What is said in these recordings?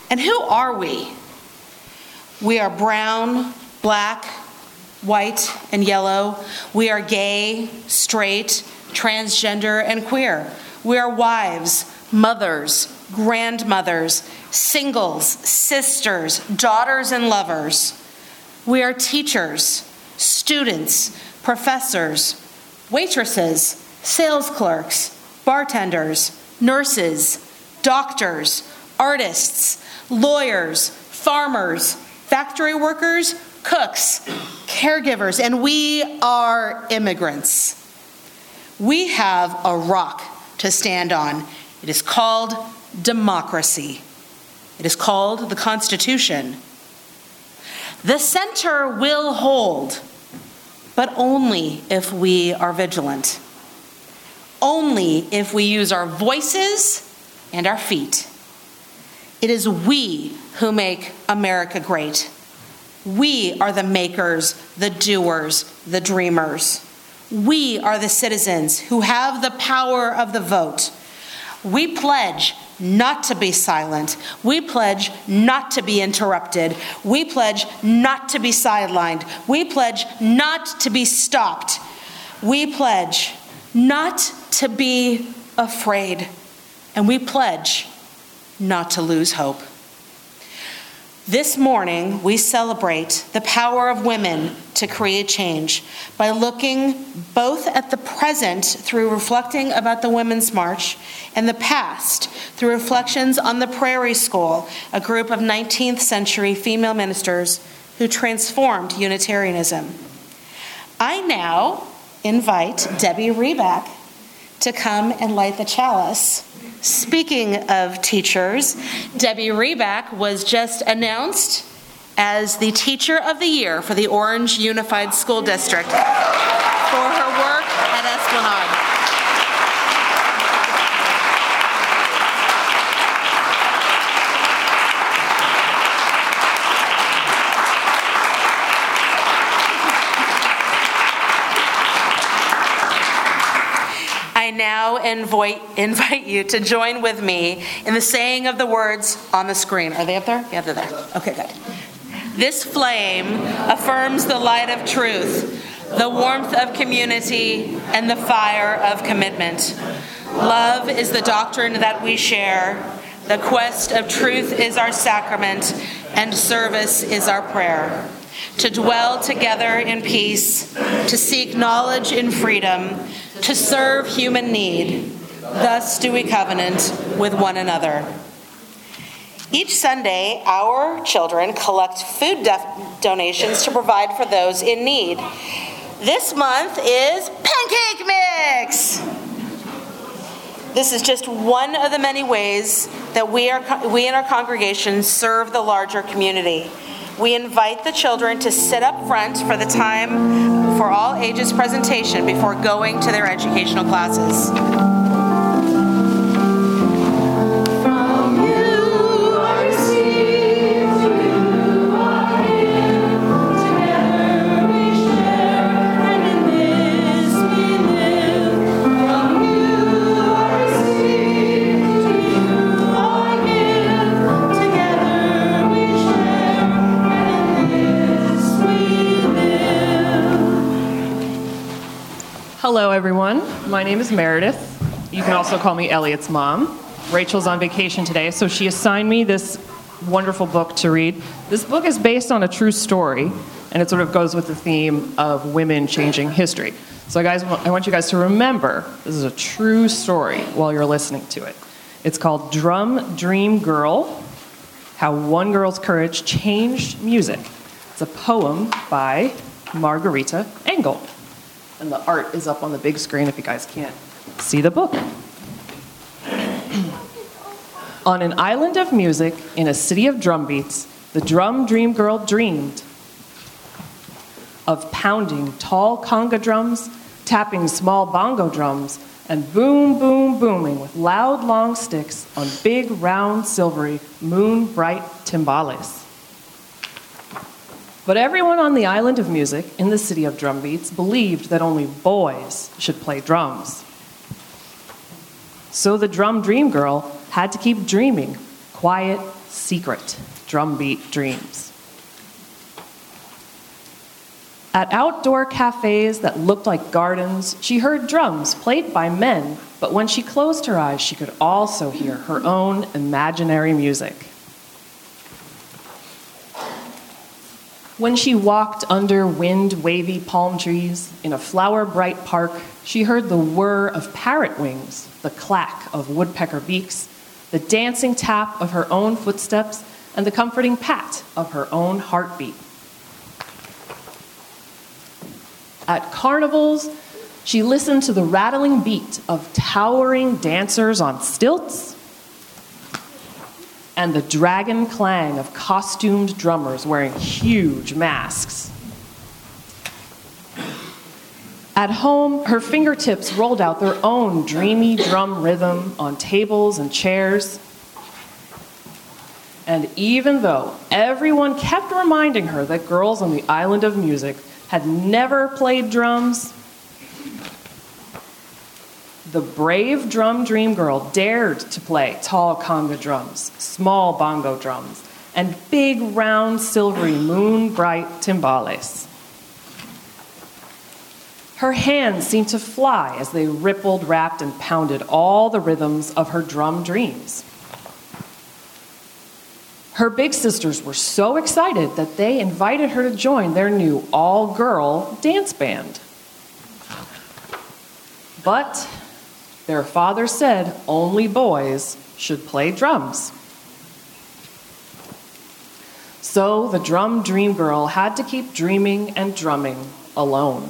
And who are we? We are brown, black, white, and yellow. We are gay, straight, transgender, and queer. We are wives, mothers, grandmothers, singles, sisters, daughters, and lovers. We are teachers, students, professors, waitresses, sales clerks, bartenders, nurses, doctors, artists, lawyers, farmers, factory workers, cooks, caregivers, and we are immigrants. We have a rock to stand on. It is called democracy. It is called the Constitution. The center will hold, but only if we are vigilant. Only if we use our voices and our feet. It is we who make America great. We are the makers, the doers, the dreamers. We are the citizens who have the power of the vote. We pledge not to be silent. We pledge not to be interrupted. We pledge not to be sidelined. We pledge not to be stopped. We pledge not to be afraid. And we pledge not to lose hope. This morning, we celebrate the power of women to create change by looking both at the present through reflecting about the Women's March and the past through reflections on the Prairie School, a group of 19th century female ministers who transformed Unitarianism. I now invite Debbie Reback to come and light the chalice. Speaking of teachers, Debbie Reback was just announced as the Teacher of the Year for the Orange Unified School District for her work at Esplanade. I now invite you to join with me in the saying of the words on the screen. Are they up there? Yeah, they're there. Okay, good. This flame affirms the light of truth, the warmth of community, and the fire of commitment. Love is the doctrine that we share. The quest of truth is our sacrament, and service is our prayer. To dwell together in peace, to seek knowledge in freedom, to serve human need. Thus do we covenant with one another. Each Sunday, our children collect food donations to provide for those in need. This month is Pancake Mix! This is just one of the many ways that we in our congregation serve the larger community. We invite the children to sit up front for the time for all ages presentation before going to their educational classes. Hello, everyone. My name is Meredith. You can also call me Elliot's mom. Rachel's on vacation today, so she assigned me this wonderful book to read. This book is based on a true story, and it sort of goes with the theme of women changing history. So, guys, I want you guys to remember this is a true story while you're listening to it. It's called Drum Dream Girl: How One Girl's Courage Changed Music. It's a poem by Margarita Engel. And the art is up on the big screen if you guys can't see the book. On an island of music in a city of drum beats, the drum dream girl dreamed of pounding tall conga drums, tapping small bongo drums, and boom, boom, booming with loud, long sticks on big, round, silvery, moon-bright timbales. But everyone on the island of music in the city of drum beats believed that only boys should play drums. So the drum dream girl had to keep dreaming, quiet secret drumbeat dreams. At outdoor cafes that looked like gardens, she heard drums played by men, but when she closed her eyes, she could also hear her own imaginary music. When she walked under wind-wavy palm trees in a flower-bright park, she heard the whir of parrot wings, the clack of woodpecker beaks, the dancing tap of her own footsteps, and the comforting pat of her own heartbeat. At carnivals, she listened to the rattling beat of towering dancers on stilts and the dragon clang of costumed drummers wearing huge masks. At home, her fingertips rolled out their own dreamy drum rhythm on tables and chairs. And even though everyone kept reminding her that girls on the island of music had never played drums, the brave drum dream girl dared to play tall conga drums, small bongo drums, and big round silvery moon-bright timbales. Her hands seemed to fly as they rippled, rapped, and pounded all the rhythms of her drum dreams. Her big sisters were so excited that they invited her to join their new all-girl dance band. But their father said only boys should play drums. So the drum dream girl had to keep dreaming and drumming alone.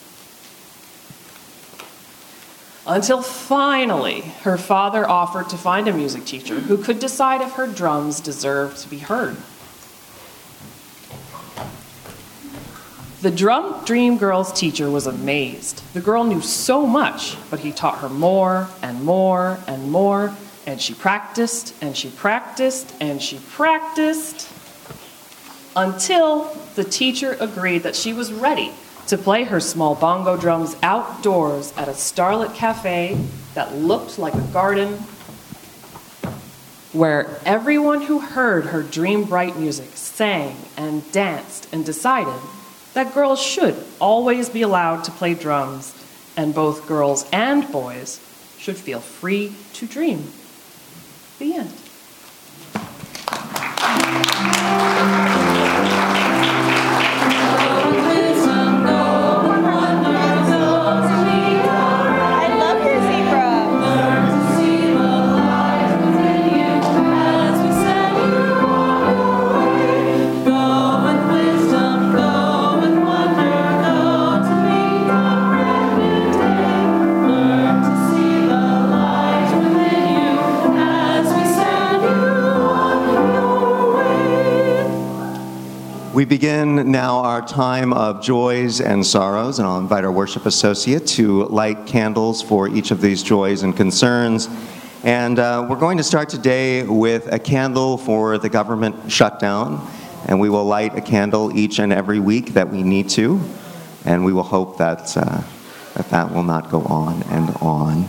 Until finally, her father offered to find a music teacher who could decide if her drums deserved to be heard. The drum dream girl's teacher was amazed. The girl knew so much, but he taught her more and more and more, and she practiced and she practiced and she practiced until the teacher agreed that she was ready to play her small bongo drums outdoors at a starlit cafe that looked like a garden, where everyone who heard her dream-bright music sang and danced and decided that girls should always be allowed to play drums, and both girls and boys should feel free to dream. The end. We begin now our time of joys and sorrows, and I'll invite our worship associate to light candles for each of these joys and concerns. And we're going to start today with a candle for the government shutdown, and we will light a candle each and every week that we need to, and we will hope that that will not go on and on.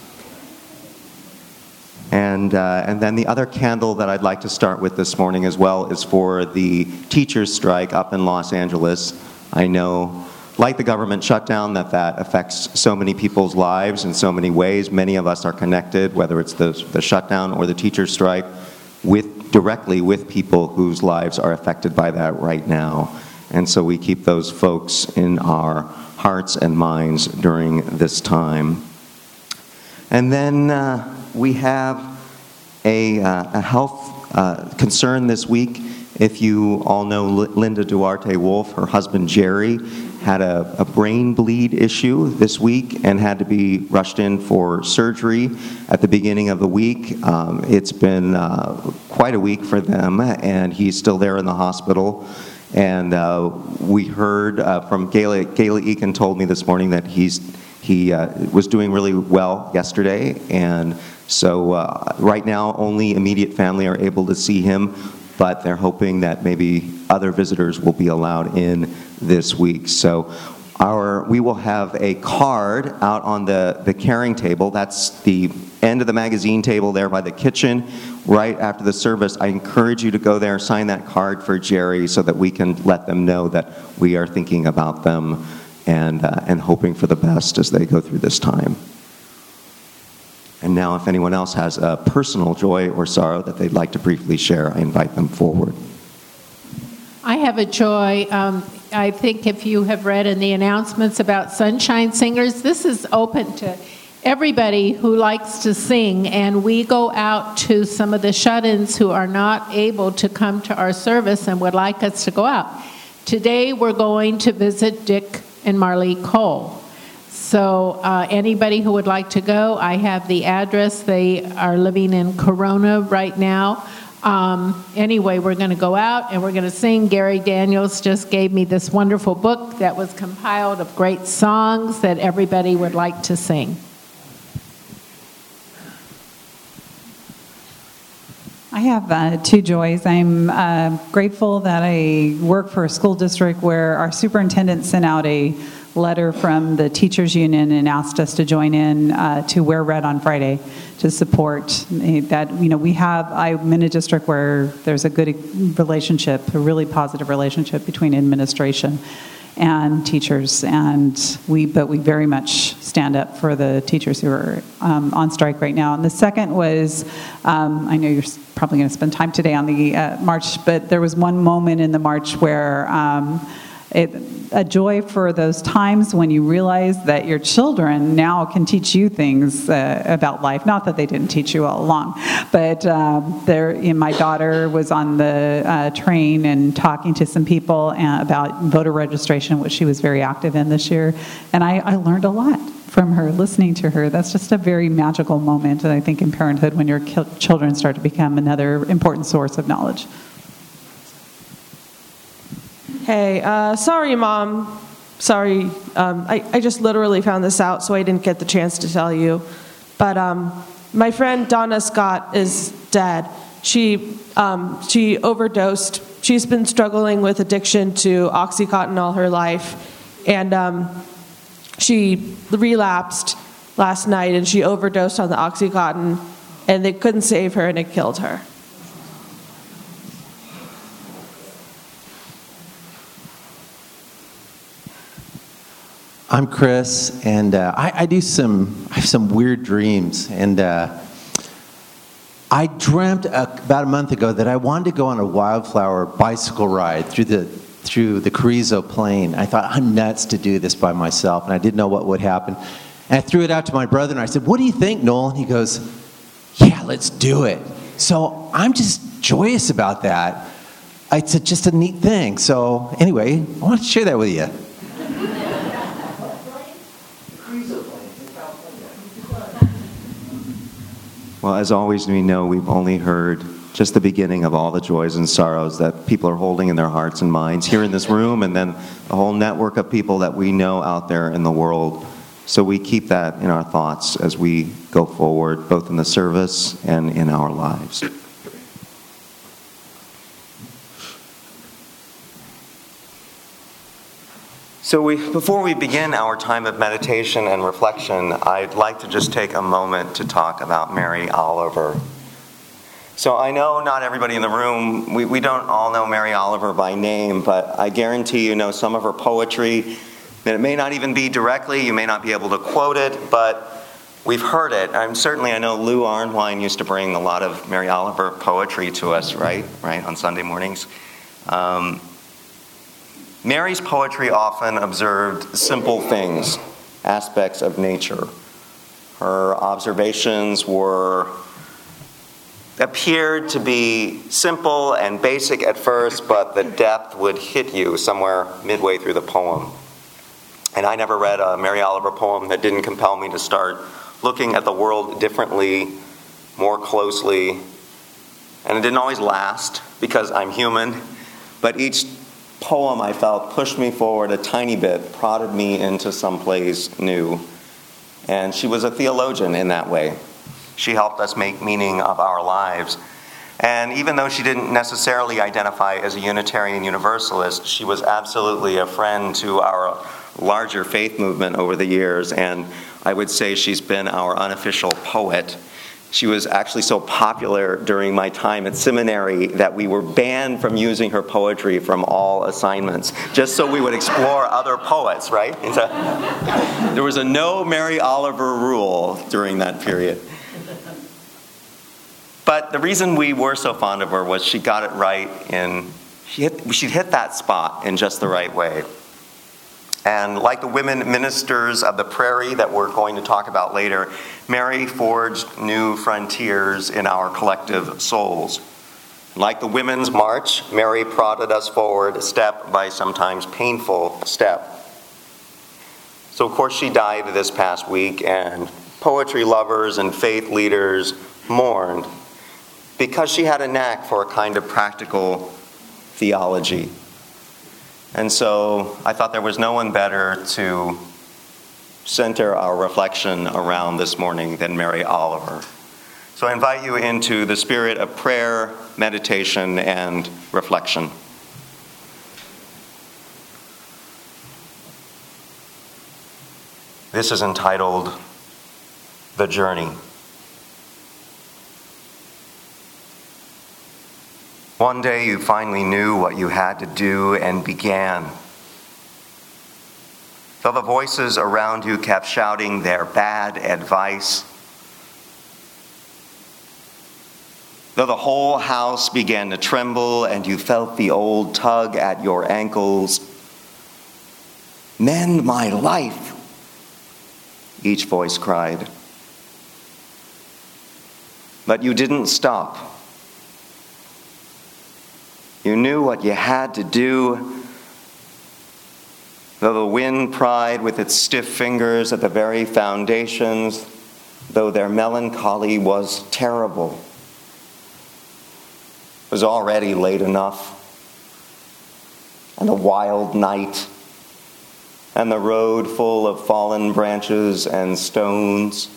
And then the other candle that I'd like to start with this morning as well is for the teachers' strike up in Los Angeles. I know, like the government shutdown, that affects so many people's lives in so many ways. Many of us are connected, whether it's the shutdown or the teachers' strike, directly with people whose lives are affected by that right now. And so we keep those folks in our hearts and minds during this time. And then we have a health concern this week. If you all know Linda Duarte Wolf, her husband Jerry had a brain bleed issue this week and had to be rushed in for surgery at the beginning of the week. It's been quite a week for them, and he's still there in the hospital. And we heard from Gayla Eakin told me this morning that he was doing really well yesterday, and so right now only immediate family are able to see him, but they're hoping that maybe other visitors will be allowed in this week. So we will have a card out on the caring table. That's the end of the magazine table there by the kitchen. Right after the service, I encourage you to go there, sign that card for Jerry so that we can let them know that we are thinking about them and hoping for the best as they go through this time. And now, if anyone else has a personal joy or sorrow that they'd like to briefly share, I invite them forward. I have a joy. I think if you have read in the announcements about Sunshine Singers, this is open to everybody who likes to sing, and we go out to some of the shut-ins who are not able to come to our service and would like us to go out. Today we're going to visit Dick and Marlee Cole. So anybody who would like to go, I have the address. They are living in Corona right now. Anyway, we're going to go out and we're going to sing. Gary Daniels just gave me this wonderful book that was compiled of great songs that everybody would like to sing. I have two joys. I'm grateful that I work for a school district where our superintendent sent out a letter from the teachers union and asked us to join in to wear red on Friday to support that. I'm in a district where there's a good relationship, a really positive relationship between administration and teachers, but we very much stand up for the teachers who are on strike right now. And the second was, I know you're probably going to spend time today on the march, but there was one moment in the march where a joy for those times when you realize that your children now can teach you things about life. Not that they didn't teach you all along, but my daughter was on the train and talking to some people about voter registration, which she was very active in this year, and I learned a lot from her, listening to her. That's just a very magical moment, and I think in parenthood when your children start to become another important source of knowledge. Hey, sorry, Mom. Sorry, I just literally found this out, so I didn't get the chance to tell you. But my friend Donna Scott is dead. She overdosed. She's been struggling with addiction to OxyContin all her life, and she relapsed last night, and she overdosed on the OxyContin, and they couldn't save her, and it killed her. I'm Chris, and I have some weird dreams, and I dreamt about a month ago that I wanted to go on a wildflower bicycle ride through the Carrizo Plain. I thought, I'm nuts to do this by myself, and I didn't know what would happen. And I threw it out to my brother, and I said, what do you think, Noel? And he goes, yeah, let's do it. So I'm just joyous about that. It's just a neat thing. So anyway, I want to share that with you. Well, as always, we know we've only heard just the beginning of all the joys and sorrows that people are holding in their hearts and minds here in this room, and then the whole network of people that we know out there in the world. So we keep that in our thoughts as we go forward, both in the service and in our lives. So before we begin our time of meditation and reflection, I'd like to just take a moment to talk about Mary Oliver. So I know not everybody in the room, we don't all know Mary Oliver by name, but I guarantee you know some of her poetry. And it may not even be directly, you may not be able to quote it, but we've heard it. I know Lou Arnwine used to bring a lot of Mary Oliver poetry to us, right, on Sunday mornings. Mary's poetry often observed simple things, aspects of nature. Her observations appeared to be simple and basic at first, but the depth would hit you somewhere midway through the poem. And I never read a Mary Oliver poem that didn't compel me to start looking at the world differently, more closely. And it didn't always last, because I'm human, but each poem I felt pushed me forward a tiny bit, prodded me into someplace new. And she was a theologian in that way. She helped us make meaning of our lives. And even though she didn't necessarily identify as a Unitarian Universalist, she was absolutely a friend to our larger faith movement over the years, and I would say she's been our unofficial poet. She was actually so popular during my time at seminary that we were banned from using her poetry from all assignments, just so we would explore other poets, right? There was a no Mary Oliver rule during that period. But the reason we were so fond of her was she got it right she'd hit that spot in just the right way. And like the women ministers of the prairie that we're going to talk about later, Mary forged new frontiers in our collective souls. Like the Women's March, Mary prodded us forward step by sometimes painful step. So of course she died this past week, and poetry lovers and faith leaders mourned because she had a knack for a kind of practical theology. And so I thought there was no one better to center our reflection around this morning than Mary Oliver. So I invite you into the spirit of prayer, meditation, and reflection. This is entitled The Journey. One day you finally knew what you had to do and began. Though the voices around you kept shouting their bad advice, though the whole house began to tremble and you felt the old tug at your ankles, "Mend my life," each voice cried. But you didn't stop. You knew what you had to do, though the wind pried with its stiff fingers at the very foundations, though their melancholy was terrible. It was already late enough, and a wild night, and the road full of fallen branches and stones.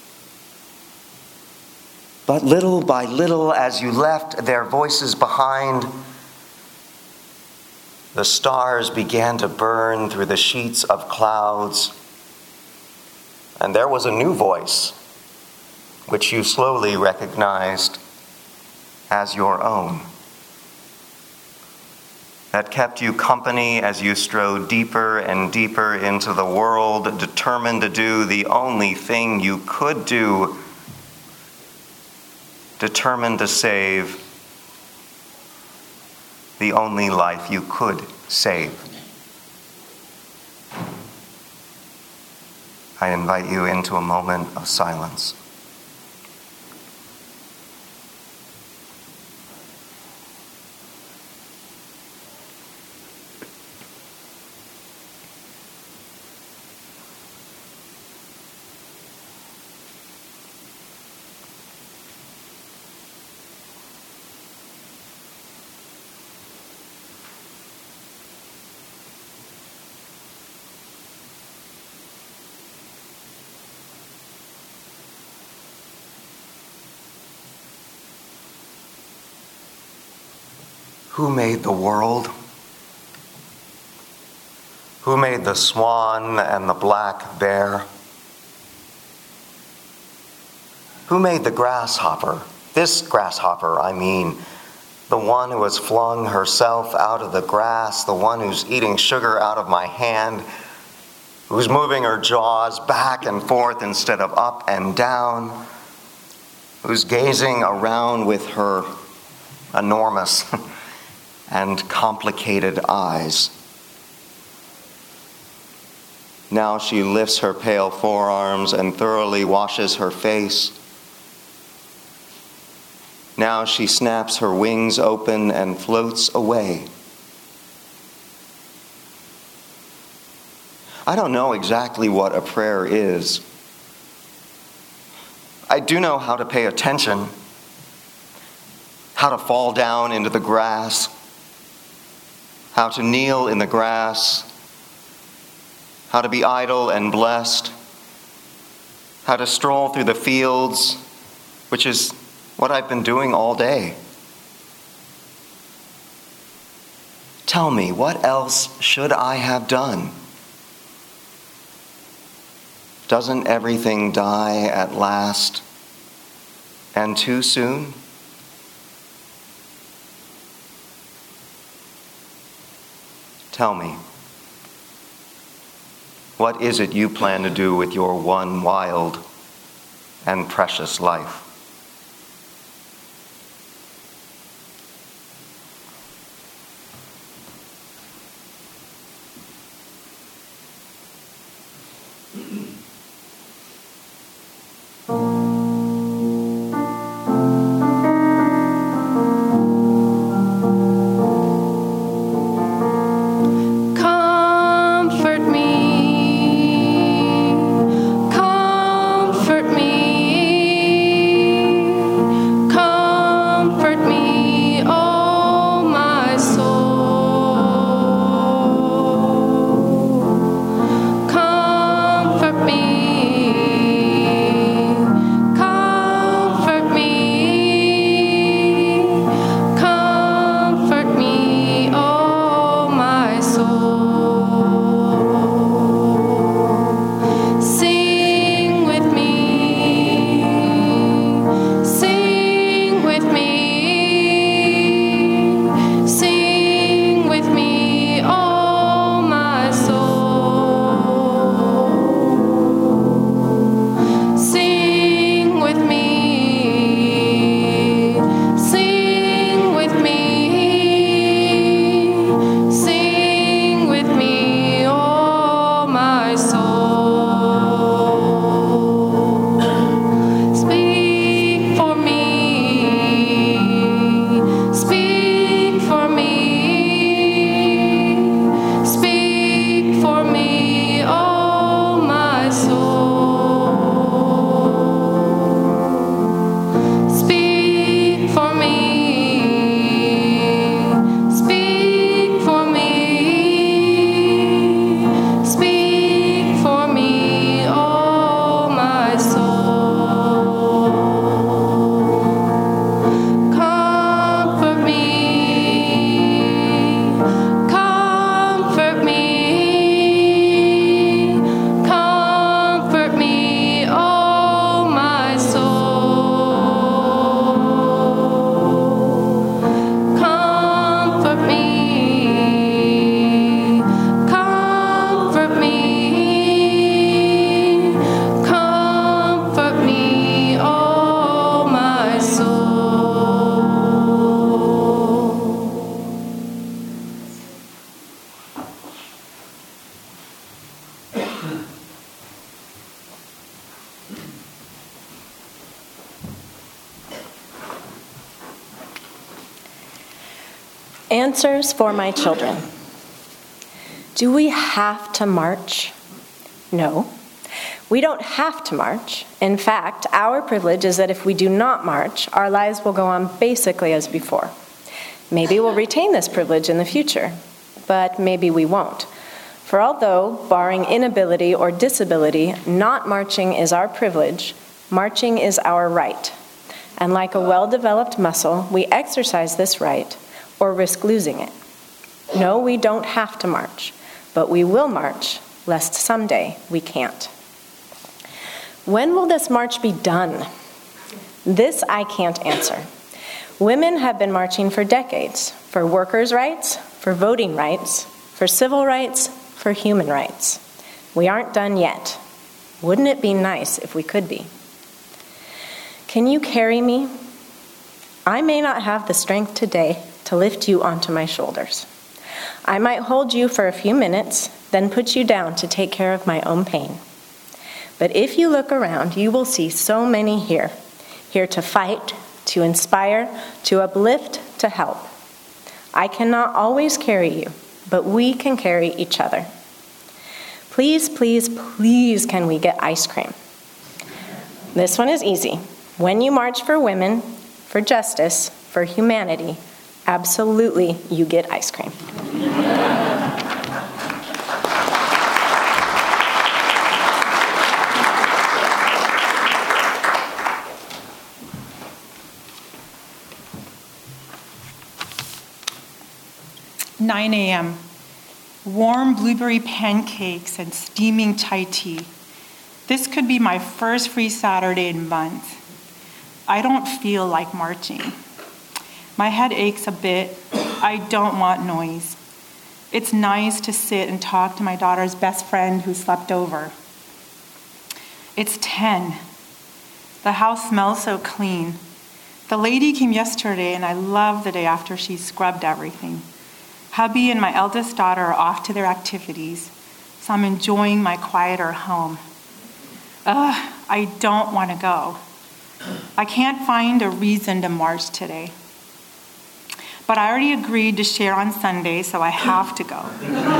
But little by little, as you left their voices behind, the stars began to burn through the sheets of clouds, and there was a new voice, which you slowly recognized as your own, that kept you company as you strode deeper and deeper into the world, determined to do the only thing you could do, determined to save the only life you could save. I invite you into a moment of silence. Who made the world? Who made the swan and the black bear? Who made the grasshopper? This grasshopper, I mean, the one who has flung herself out of the grass, the one who's eating sugar out of my hand, who's moving her jaws back and forth instead of up and down, who's gazing around with her enormous and complicated eyes. Now she lifts her pale forearms and thoroughly washes her face. Now she snaps her wings open and floats away. I don't know exactly what a prayer is. I do know how to pay attention, how to fall down into the grass, how to kneel in the grass, how to be idle and blessed, how to stroll through the fields, which is what I've been doing all day. Tell me, what else should I have done? Doesn't everything die at last, and too soon? Tell me, what is it you plan to do with your one wild and precious life? Comfort me, comfort me, comfort me, oh my soul. Comfort me, comfort me, comfort me, oh my soul. Sing with me, sing with me, sing with me, oh my soul. Sing with me, sing with me, sing with me, oh my soul. Speak for me, speak for me, speak for me, oh my soul. Speak for me, speak for me, speak for me, oh my soul. Comfort me, comfort me, comfort me, oh my soul. Comfort me, comfort me, comfort me, oh my soul. Answers for my children. Do we have to march? No. We don't have to march. In fact, our privilege is that if we do not march, our lives will go on basically as before. Maybe we'll retain this privilege in the future, but maybe we won't. For although, barring inability or disability, not marching is our privilege, marching is our right. And like a well-developed muscle, we exercise this right or risk losing it. No, we don't have to march, but we will march, lest someday we can't. When will this march be done? This I can't answer. Women have been marching for decades, for workers' rights, for voting rights, for civil rights, for human rights. We aren't done yet. Wouldn't it be nice if we could be? Can you carry me? I may not have the strength today to lift you onto my shoulders. I might hold you for a few minutes, then put you down to take care of my own pain. But if you look around, you will see so many here to fight, to inspire, to uplift, to help. I cannot always carry you, but we can carry each other. Please, please, please, can we get ice cream? This one is easy. When you march for women, for justice, for humanity, absolutely you get ice cream. 9 a.m. Warm blueberry pancakes and steaming chai tea. This could be my first free Saturday in months. I don't feel like marching. My head aches a bit. I don't want noise. It's nice to sit and talk to my daughter's best friend who slept over. It's 10. The house smells so clean. The lady came yesterday, and I love the day after she scrubbed everything. Hubby and my eldest daughter are off to their activities, so I'm enjoying my quieter home. I don't want to go. I can't find a reason to march today. But I already agreed to share on Sunday, so I have to go.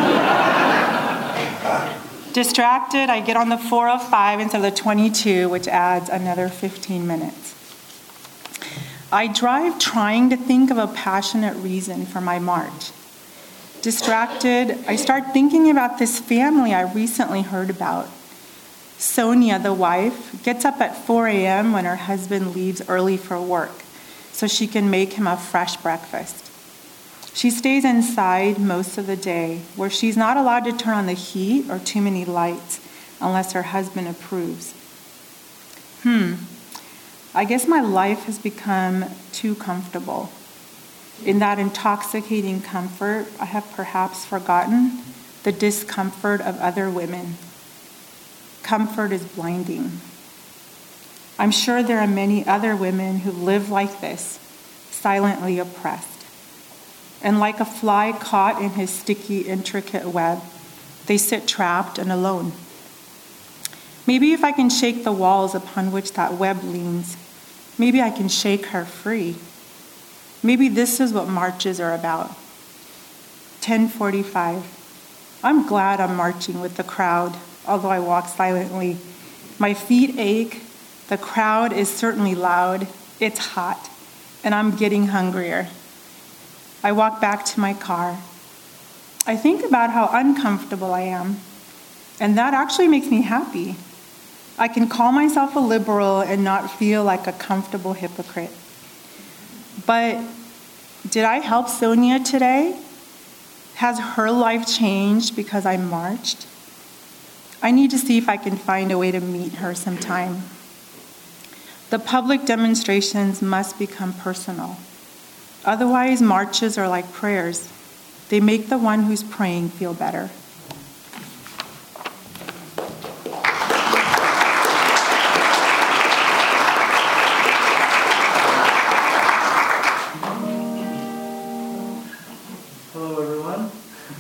Distracted, I get on the 405 instead of the 22, which adds another 15 minutes. I drive trying to think of a passionate reason for my march. Distracted, I start thinking about this family I recently heard about. Sonia, the wife, gets up at 4 a.m. when her husband leaves early for work so she can make him a fresh breakfast. She stays inside most of the day, where she's not allowed to turn on the heat or too many lights unless her husband approves. I guess my life has become too comfortable. In that intoxicating comfort, I have perhaps forgotten the discomfort of other women. Comfort is blinding. I'm sure there are many other women who live like this, silently oppressed. And like a fly caught in his sticky, intricate web, they sit trapped and alone. Maybe if I can shake the walls upon which that web leans, maybe I can shake her free. Maybe this is what marches are about. 10:45. I'm glad I'm marching with the crowd, although I walk silently. My feet ache. The crowd is certainly loud. It's hot, and I'm getting hungrier. I walk back to my car. I think about how uncomfortable I am, and that actually makes me happy. I can call myself a liberal and not feel like a comfortable hypocrite. But did I help Sonia today? Has her life changed because I marched? I need to see if I can find a way to meet her sometime. The public demonstrations must become personal. Otherwise, marches are like prayers. They make the one who's praying feel better. Hello, everyone.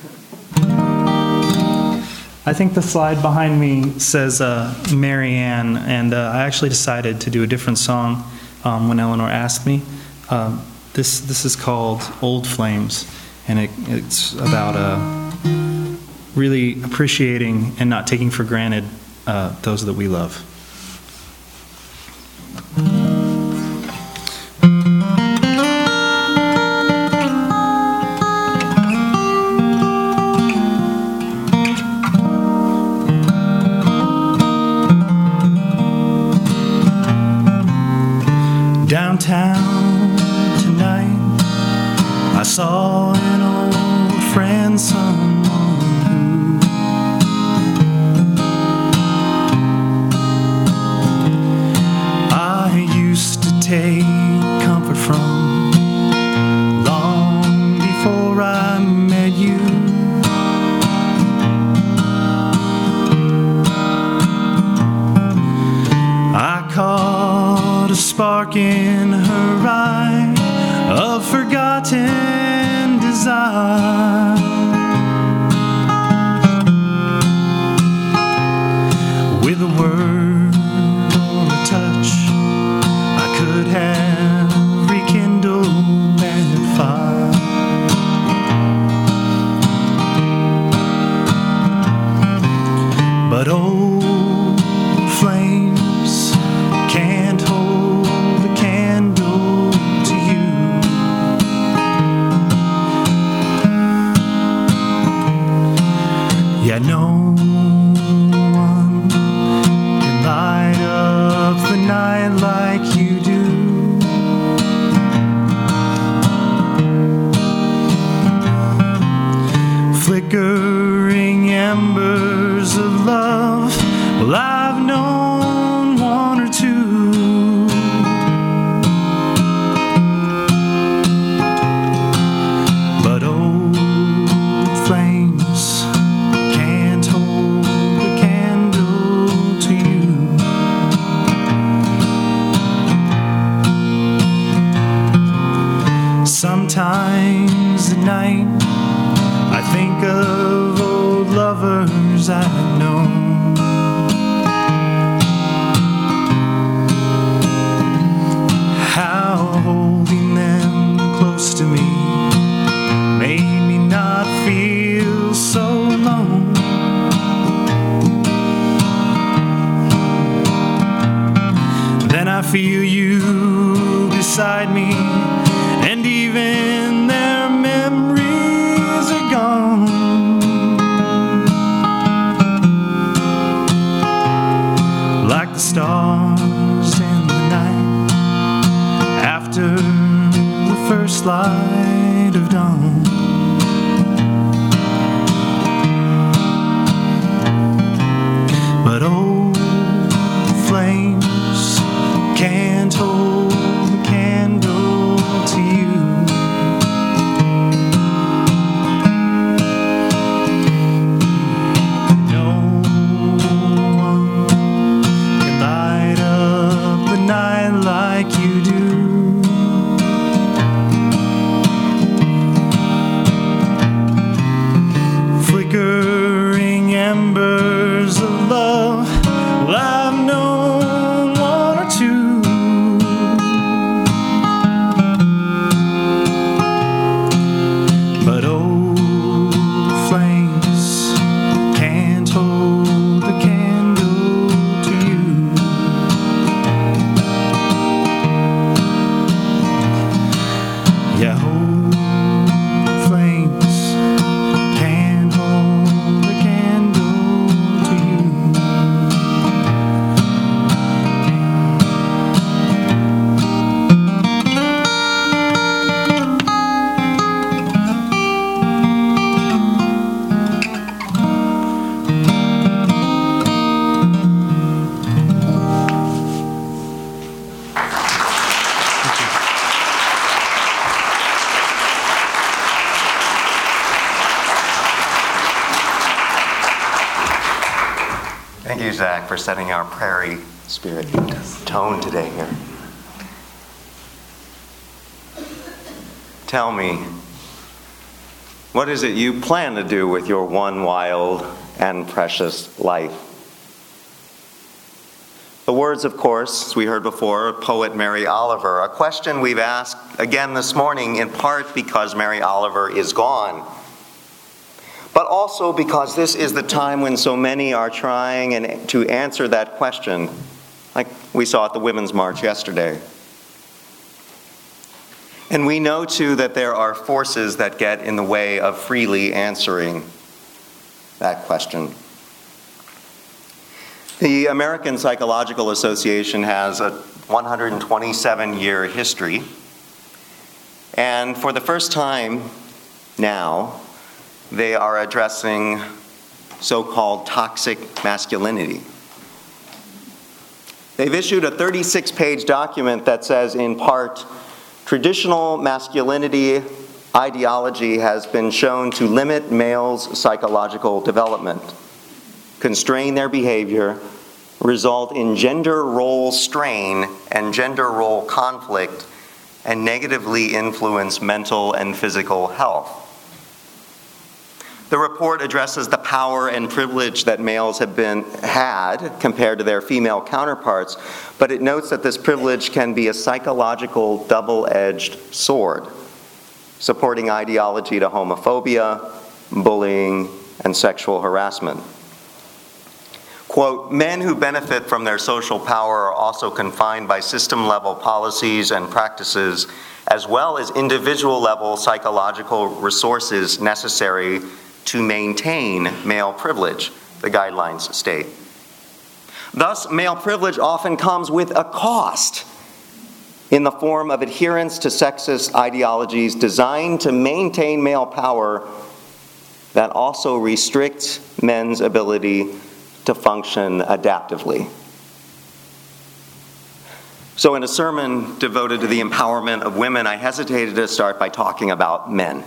I think the slide behind me says Mary Ann, and I actually decided to do a different song when Eleanor asked me. This is called Old Flames, and it's about really appreciating and not taking for granted those that we love. Downtown tonight, I saw an old friend, someone who I used to take comfort from long before I met you. I caught a spark in her eye of forgotten desire. With a word or a touch, I could have rekindled that fire. But old flames can't hold a candle to you. Yeah, no one can light up the night like you do. flickering embers of love. Well, I've known one or two, but old flames can't hold a candle to you. Sometimes at night I think of old lovers I've known. How holding them close to me made me not feel so alone. Then I feel you beside me, and even their memories are gone. Like the stars in the night after the first light of dawn. But old flames can't hold a candle to you. No one can light up the night like you do. Flickering embers of love, well, I've known one or two, but old flames can't hold a candle to you. Yeah, old flames can't hold a candle to you. Thank you, Zach, for setting our prairie spirit tone today here. Tell me, what is it you plan to do with your one wild and precious life? The words, of course, as we heard before, poet Mary Oliver, a question we've asked again this morning in part because Mary Oliver is gone, but also because this is the time when so many are trying to answer that question, like we saw at the Women's March yesterday. And we know, too, that there are forces that get in the way of freely answering that question. The American Psychological Association has a 127-year history, and for the first time now, they are addressing so-called toxic masculinity. They've issued a 36-page document that says, in part, traditional masculinity ideology has been shown to limit males' psychological development, constrain their behavior, result in gender role strain and gender role conflict, and negatively influence mental and physical health. The report addresses the power and privilege that males have had compared to their female counterparts, but it notes that this privilege can be a psychological double-edged sword, supporting ideology to homophobia, bullying, and sexual harassment. Quote, men who benefit from their social power are also confined by system-level policies and practices, as well as individual-level psychological resources necessary to maintain male privilege, the guidelines state. Thus, male privilege often comes with a cost in the form of adherence to sexist ideologies designed to maintain male power that also restrict men's ability to function adaptively. So in a sermon devoted to the empowerment of women, I hesitated to start by talking about men.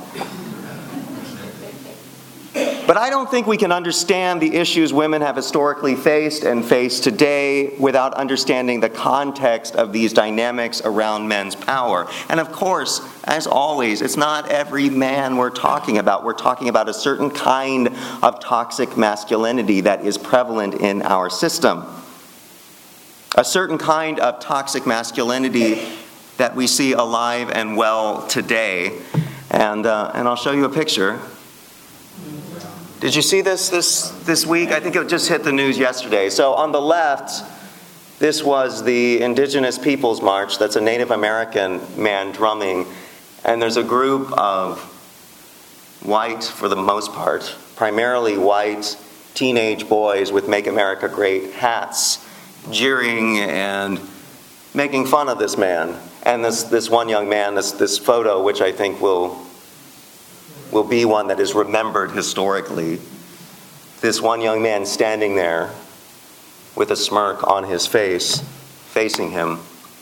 But I don't think we can understand the issues women have historically faced and face today without understanding the context of these dynamics around men's power. And of course, as always, it's not every man we're talking about. We're talking about a certain kind of toxic masculinity that is prevalent in our system. A certain kind of toxic masculinity that we see alive and well today. And I'll show you a picture. Did you see this week? I think it just hit the news yesterday. So on the left, this was the Indigenous Peoples March. That's a Native American man drumming. And there's a group of white, for the most part, primarily white teenage boys with Make America Great hats, jeering and making fun of this man. And this one young man, this photo, which I think will be one that is remembered historically. This one young man standing there with a smirk on his face, facing him.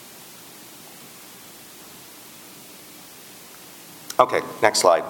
Okay, next slide.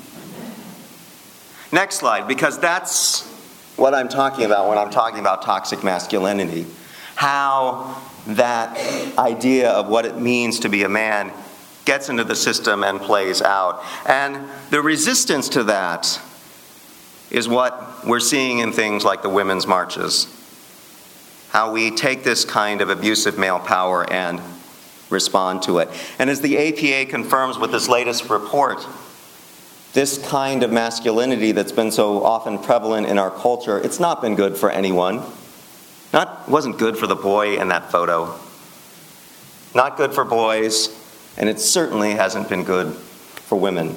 Next slide, because that's what I'm talking about when I'm talking about toxic masculinity. How that idea of what it means to be a man gets into the system and plays out. And the resistance to that is what we're seeing in things like the women's marches. How we take this kind of abusive male power and respond to it. And as the APA confirms with this latest report, this kind of masculinity that's been so often prevalent in our culture, it's not been good for anyone. Wasn't good for the boy in that photo. Not good for boys. And it certainly hasn't been good for women.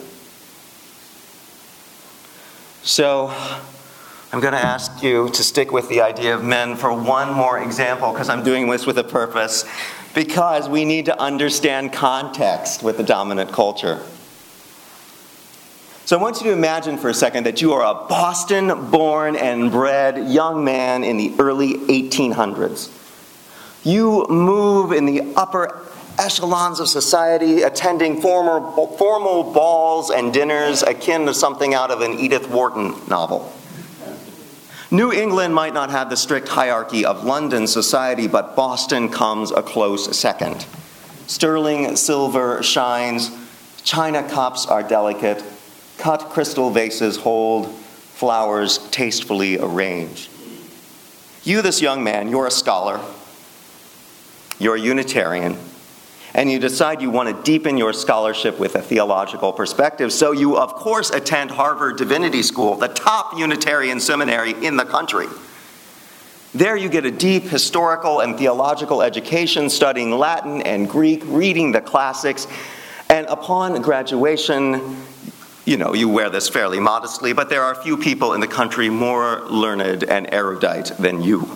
So I'm going to ask you to stick with the idea of men for one more example, because I'm doing this with a purpose, because we need to understand context with the dominant culture. So I want you to imagine for a second that you are a Boston-born and bred young man in the early 1800s. You move in the upper echelons of society, attending formal balls and dinners akin to something out of an Edith Wharton novel. New England might not have the strict hierarchy of London society, but Boston comes a close second. Sterling silver shines, china cups are delicate, cut crystal vases hold flowers tastefully arranged. You, this young man, you're a scholar, you're a Unitarian, and you decide you want to deepen your scholarship with a theological perspective, so you, of course, attend Harvard Divinity School, the top Unitarian seminary in the country. There you get a deep historical and theological education, studying Latin and Greek, reading the classics, and upon graduation, you wear this fairly modestly, but there are few people in the country more learned and erudite than you.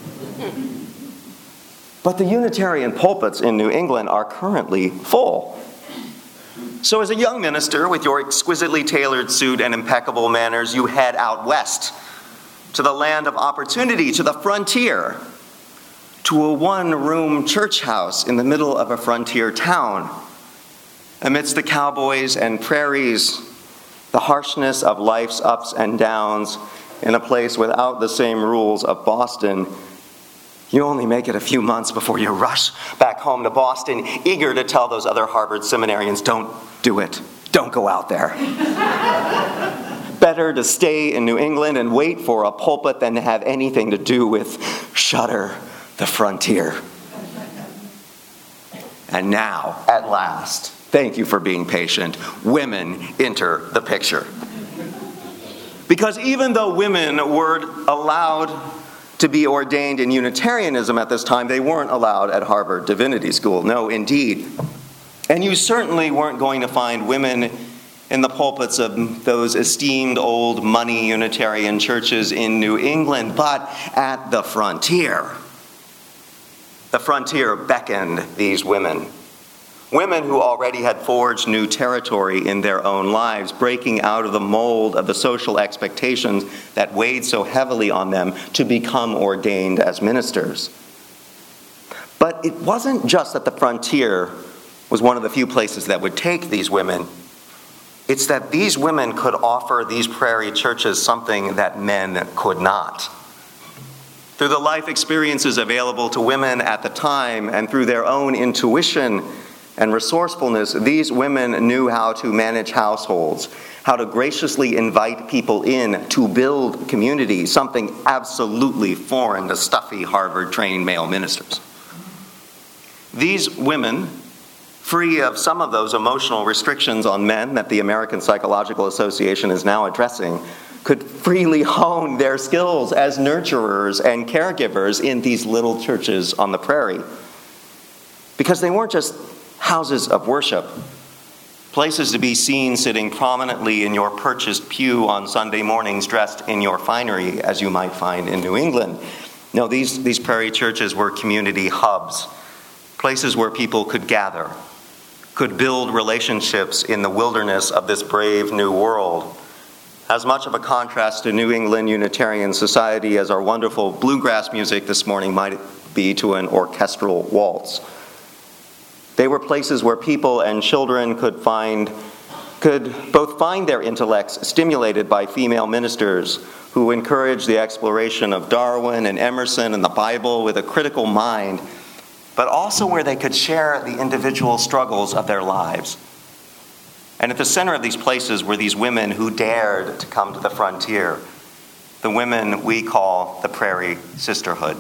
But the Unitarian pulpits in New England are currently full. So as a young minister with your exquisitely tailored suit and impeccable manners, you head out west to the land of opportunity, to the frontier, to a one-room church house in the middle of a frontier town. Amidst the cowboys and prairies, the harshness of life's ups and downs, in a place without the same rules of Boston, you only make it a few months before you rush back home to Boston, eager to tell those other Harvard seminarians, don't do it. Don't go out there. Better to stay in New England and wait for a pulpit than to have anything to do with Shudder, the frontier. And now, at last, thank you for being patient, women enter the picture. Because even though women were allowed to be ordained in Unitarianism at this time, they weren't allowed at Harvard Divinity School. No, indeed. And you certainly weren't going to find women in the pulpits of those esteemed old money Unitarian churches in New England, but at the frontier. The frontier beckoned these women. Women who already had forged new territory in their own lives, breaking out of the mold of the social expectations that weighed so heavily on them to become ordained as ministers. But it wasn't just that the frontier was one of the few places that would take these women. It's that these women could offer these prairie churches something that men could not. Through the life experiences available to women at the time and through their own intuition and resourcefulness, these women knew how to manage households, how to graciously invite people in to build community, something absolutely foreign to stuffy Harvard-trained male ministers. These women, free of some of those emotional restrictions on men that the American Psychological Association is now addressing, could freely hone their skills as nurturers and caregivers in these little churches on the prairie. Because they weren't just houses of worship, places to be seen sitting prominently in your purchased pew on Sunday mornings dressed in your finery, as you might find in New England. No, these prairie churches were community hubs, places where people could gather, could build relationships in the wilderness of this brave new world. As much of a contrast to New England Unitarian society as our wonderful bluegrass music this morning might be to an orchestral waltz. They were places where people and children could both find their intellects stimulated by female ministers who encouraged the exploration of Darwin and Emerson and the Bible with a critical mind, but also where they could share the individual struggles of their lives. And at the center of these places were these women who dared to come to the frontier, the women we call the Prairie Sisterhood.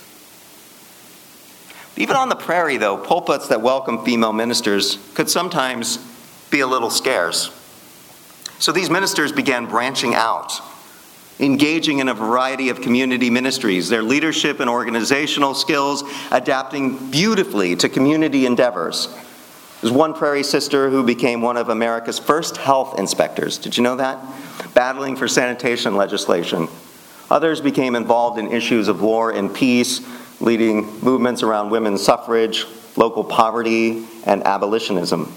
Even on the prairie, though, pulpits that welcome female ministers could sometimes be a little scarce. So these ministers began branching out, engaging in a variety of community ministries, their leadership and organizational skills adapting beautifully to community endeavors. There's one prairie sister who became one of America's first health inspectors. Did you know that? Battling for sanitation legislation. Others became involved in issues of war and peace, leading movements around women's suffrage, local poverty, and abolitionism.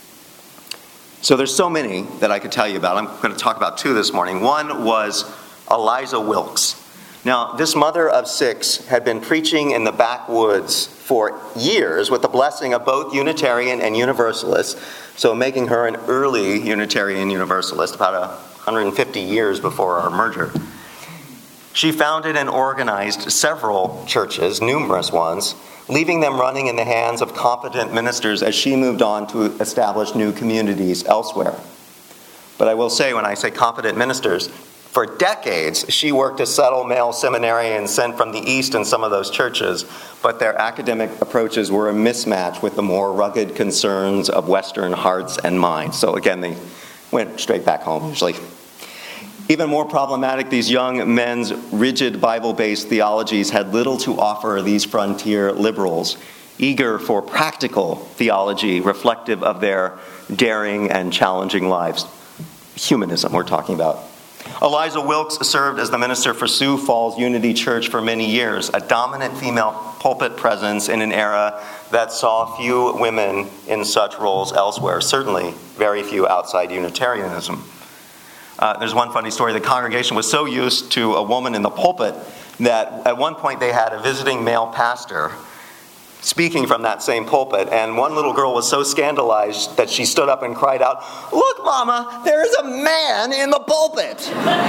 So there's so many that I could tell you about. I'm going to talk about two this morning. One was Eliza Wilkes. Now, this mother of six had been preaching in the backwoods for years with the blessing of both Unitarian and Universalists, so making her an early Unitarian Universalist, about 150 years before our merger. She founded and organized several churches, numerous ones, leaving them running in the hands of competent ministers as she moved on to establish new communities elsewhere. But I will say, when I say competent ministers, for decades she worked to settle male seminarians sent from the East in some of those churches, but their academic approaches were a mismatch with the more rugged concerns of Western hearts and minds. So again, they went straight back home usually. Even more problematic, these young men's rigid Bible-based theologies had little to offer these frontier liberals, eager for practical theology reflective of their daring and challenging lives. Humanism we're talking about. Eliza Wilkes served as the minister for Sioux Falls Unity Church for many years, a dominant female pulpit presence in an era that saw few women in such roles elsewhere, certainly very few outside Unitarianism. There's one funny story. The congregation was so used to a woman in the pulpit that at one point they had a visiting male pastor speaking from that same pulpit, and one little girl was so scandalized that she stood up and cried out, "Look, Mama, there is a man in the pulpit!"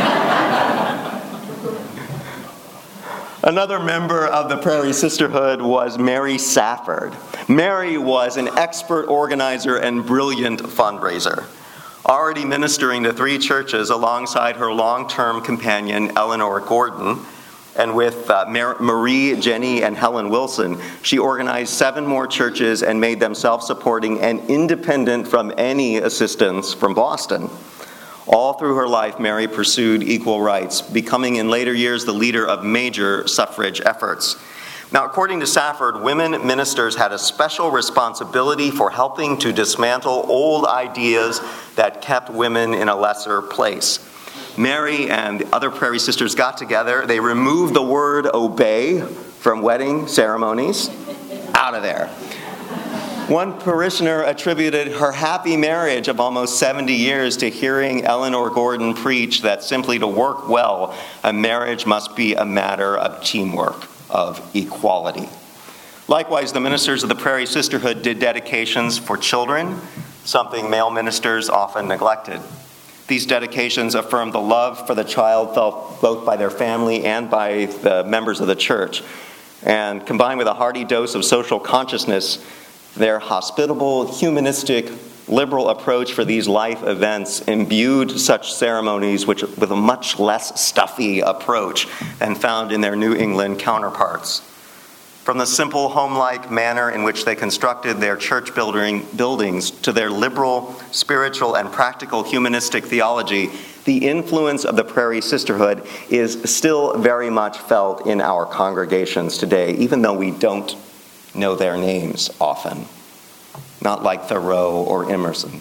Another member of the Prairie Sisterhood was Mary Safford. Mary was an expert organizer and brilliant fundraiser, already ministering to 3 churches alongside her long-term companion, Eleanor Gordon. And with Marie, Jenny, and Helen Wilson, she organized 7 more churches and made them self-supporting and independent from any assistance from Boston. All through her life, Mary pursued equal rights, becoming in later years the leader of major suffrage efforts. Now, according to Safford, women ministers had a special responsibility for helping to dismantle old ideas that kept women in a lesser place. Mary and the other Prairie Sisters got together. They removed the word obey from wedding ceremonies. Out of there. One parishioner attributed her happy marriage of almost 70 years to hearing Eleanor Gordon preach that simply to work well, a marriage must be a matter of teamwork, of equality. Likewise, the ministers of the Prairie Sisterhood did dedications for children, something male ministers often neglected. These dedications affirmed the love for the child felt both by their family and by the members of the church. And combined with a hearty dose of social consciousness, their hospitable, humanistic, liberal approach for these life events imbued such ceremonies with a much less stuffy approach than found in their New England counterparts. From the simple, home-like manner in which they constructed their church buildings to their liberal, spiritual, and practical humanistic theology, the influence of the Prairie Sisterhood is still very much felt in our congregations today, even though we don't know their names often, not like Thoreau or Emerson.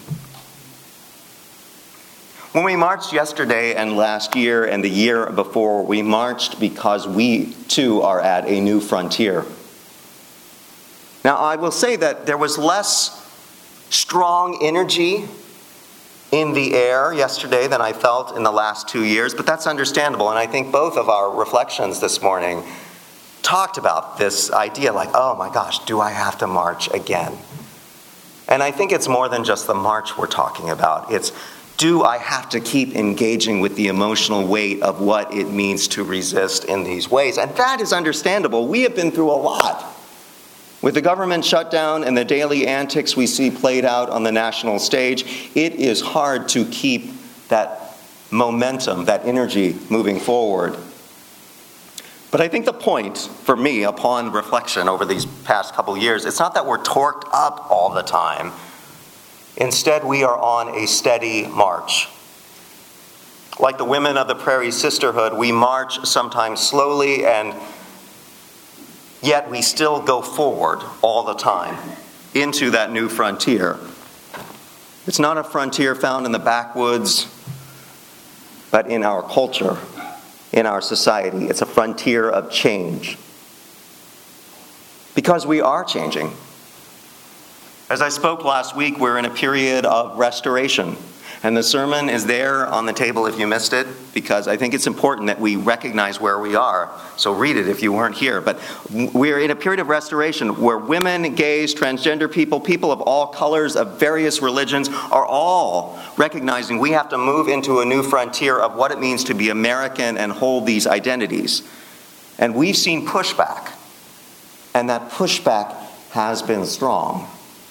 When we marched yesterday and last year and the year before, we marched because we too are at a new frontier. Now, I will say that there was less strong energy in the air yesterday than I felt in the last 2 years, but that's understandable, and I think both of our reflections this morning talked about this idea like, oh my gosh, do I have to march again? And I think it's more than just the march we're talking about. It's, do I have to keep engaging with the emotional weight of what it means to resist in these ways? And that is understandable. We have been through a lot. With the government shutdown and the daily antics we see played out on the national stage, it is hard to keep that momentum, that energy moving forward. But I think the point, for me, upon reflection over these past couple years, it's not that we're torqued up all the time. Instead, we are on a steady march. Like the women of the Prairie Sisterhood, we march sometimes slowly, and yet we still go forward all the time into that new frontier. It's not a frontier found in the backwoods, but in our culture, in our society. It's a frontier of change. Because we are changing. As I spoke last week, we're in a period of restoration. And the sermon is there on the table if you missed it, because I think it's important that we recognize where we are. So read it if you weren't here. But we're in a period of restoration where women, gays, transgender people, people of all colors, of various religions, are all recognizing we have to move into a new frontier of what it means to be American and hold these identities. And we've seen pushback. And that pushback has been strong.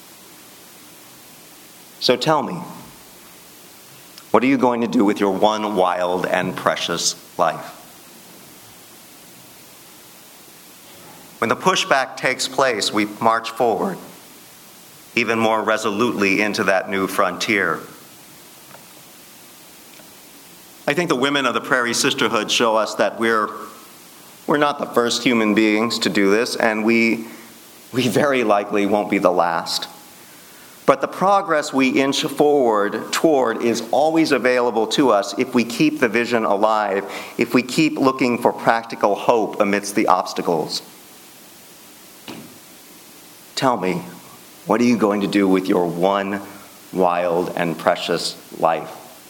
So tell me, what are you going to do with your one wild and precious life? When the pushback takes place, we march forward, even more resolutely into that new frontier. I think the women of the Prairie Sisterhood show us that we're not the first human beings to do this, and we very likely won't be the last. But the progress we inch forward toward is always available to us if we keep the vision alive, if we keep looking for practical hope amidst the obstacles. Tell me, what are you going to do with your one wild and precious life?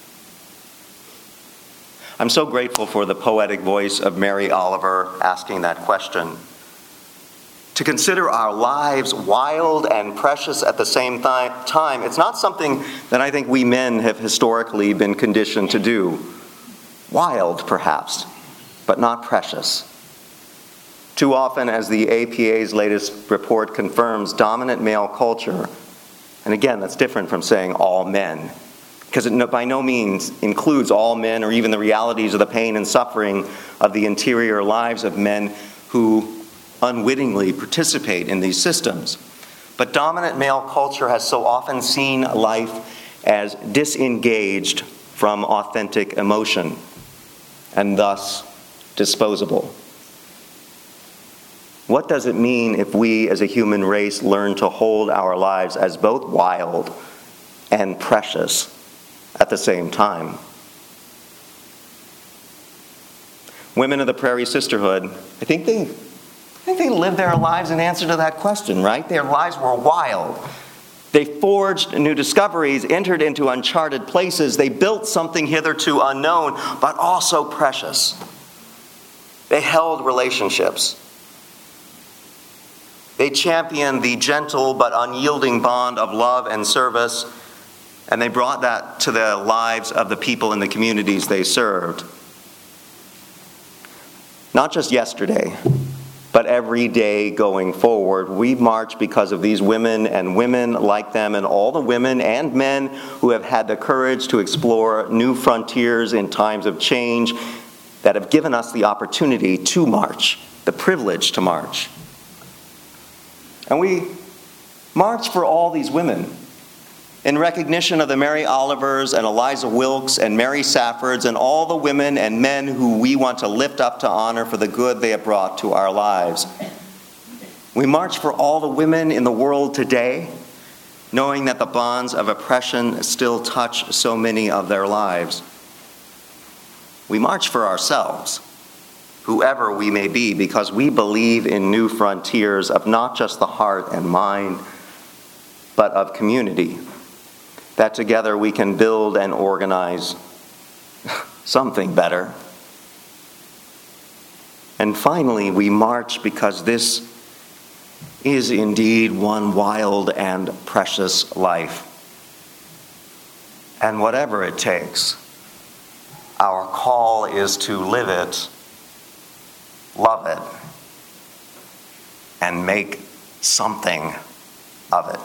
I'm so grateful for the poetic voice of Mary Oliver asking that question. To consider our lives wild and precious at the same time, it's not something that I think we men have historically been conditioned to do. Wild, perhaps, but not precious. Too often, as the APA's latest report confirms, dominant male culture, and again, that's different from saying all men, because it by no means includes all men or even the realities of the pain and suffering of the interior lives of men who unwittingly participate in these systems. But dominant male culture has so often seen life as disengaged from authentic emotion and thus disposable. What does it mean if we as a human race learn to hold our lives as both wild and precious at the same time? Women of the Prairie Sisterhood, I think I think they lived their lives in answer to that question, right? Their lives were wild. They forged new discoveries, entered into uncharted places. They built something hitherto unknown, but also precious. They held relationships. They championed the gentle but unyielding bond of love and service, and they brought that to the lives of the people in the communities they served. Not just yesterday, but every day going forward. We march because of these women and women like them, and all the women and men who have had the courage to explore new frontiers in times of change, that have given us the opportunity to march, the privilege to march. And we march for all these women in recognition of the Mary Olivers and Eliza Wilkes and Mary Saffords and all the women and men who we want to lift up to honor for the good they have brought to our lives. We march for all the women in the world today, knowing that the bonds of oppression still touch so many of their lives. We march for ourselves, whoever we may be, because we believe in new frontiers of not just the heart and mind, but of community, that together we can build and organize something better. And finally, we march because this is indeed one wild and precious life. And whatever it takes, our call is to live it, love it, and make something of it.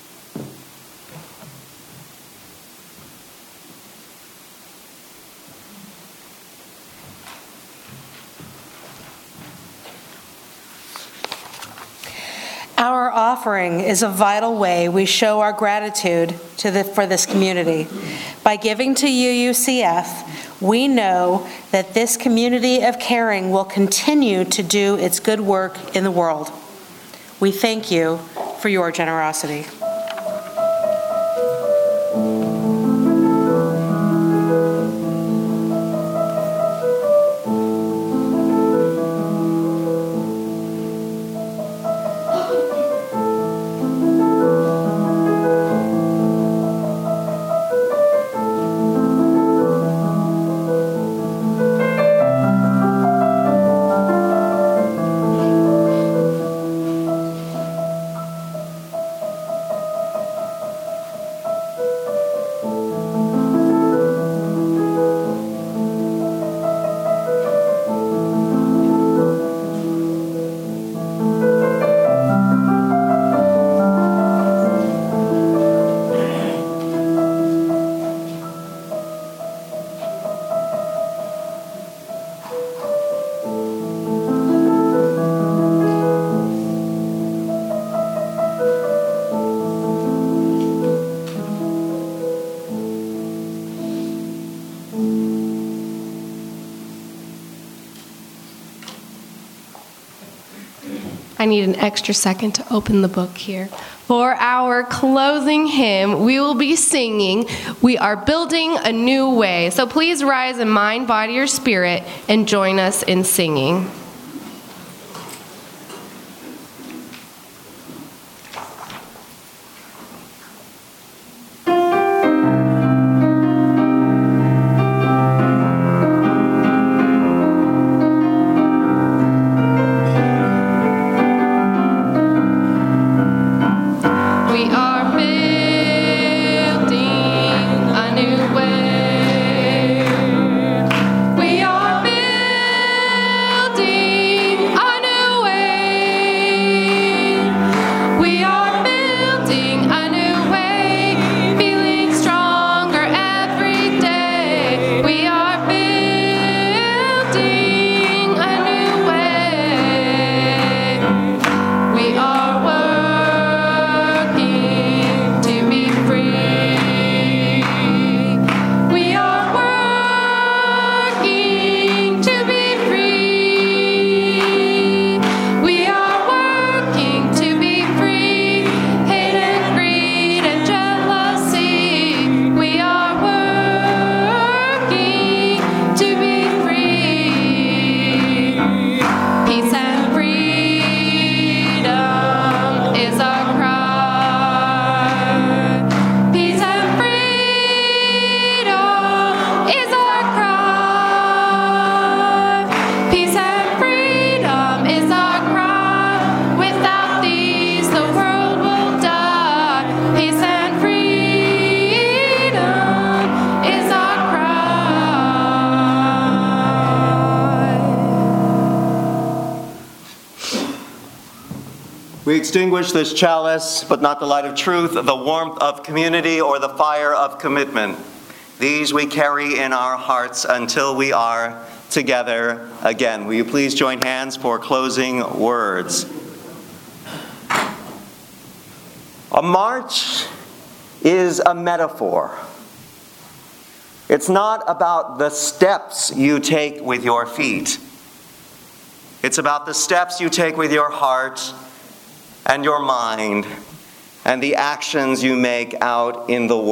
Our offering is a vital way we show our gratitude for this community. By giving to UUCF, we know that this community of caring will continue to do its good work in the world. We thank you for your generosity. I need an extra second to open the book here. For our closing hymn, we will be singing, "We Are Building a New Way." So please rise in mind, body, or spirit and join us in singing. We are building We extinguish this chalice, but not the light of truth, the warmth of community, or the fire of commitment. These we carry in our hearts until we are together again. Will you please join hands for closing words? A march is a metaphor. It's not about the steps you take with your feet. It's about the steps you take with your heart and your mind and the actions you make out in the world.